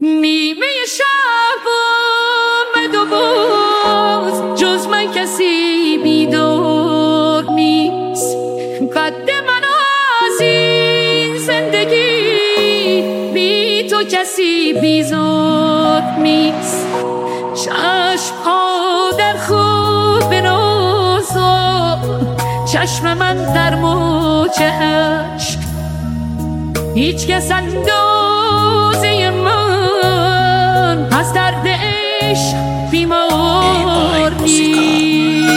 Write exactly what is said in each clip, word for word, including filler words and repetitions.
نیمه شب آمد و باز جز من کسی بیدار نیست. قد من از این زندگی بی تو کسی بیزار نیست. چشم ها در خود بنازا، چشم من در موج عشق، هیچ کس اندازه من از درد عشق بیمار نیست.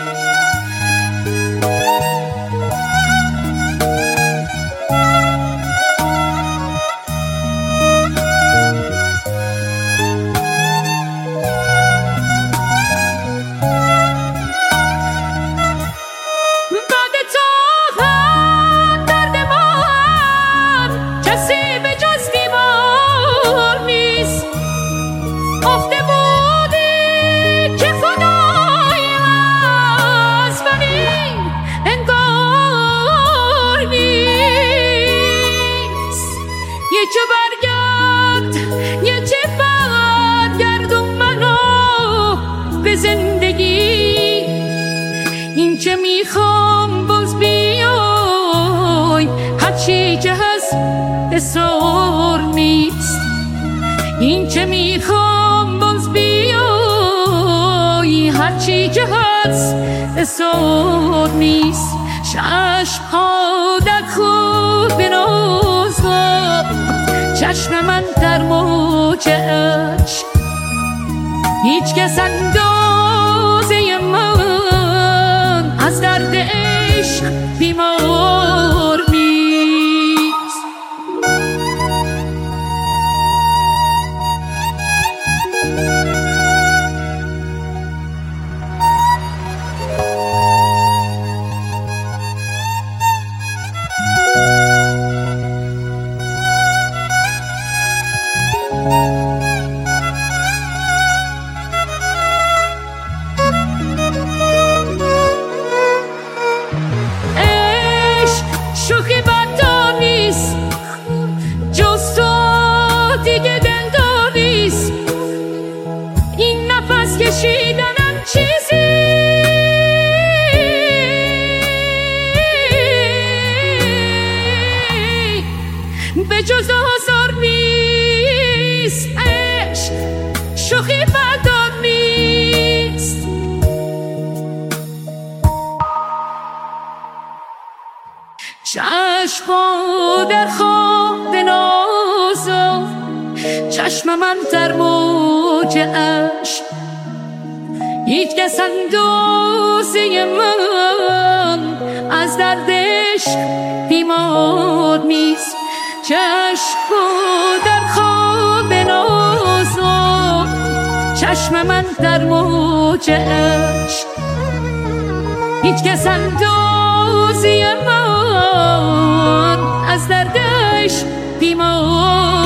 یکی برگرد یکی برگردون منو به زندگی. این که میخوام باز بیای، هرچی که هست اصرار نیست. این که میخوام باز بیای، هرچی که هست اصرار نیست. چشم ها در خود بنازا، چشم من در موج عشق، هیچ کس اندازه من از درد عشق بیمار نیست. شوخی بدا نیست، جز تو دیگه دلدار نیست. این نفس کشیدنم چیزی به جز آزار نیست. عشق شوخی بدا نیست. چشم در خواب نازا، چشم من در موج عشق، هیچ کس اندازه من از درد عشق بیمار نیست. چشم در خواب نازا، چشم من در موج عشق، هیچ کس اندازه من از دردش بیمار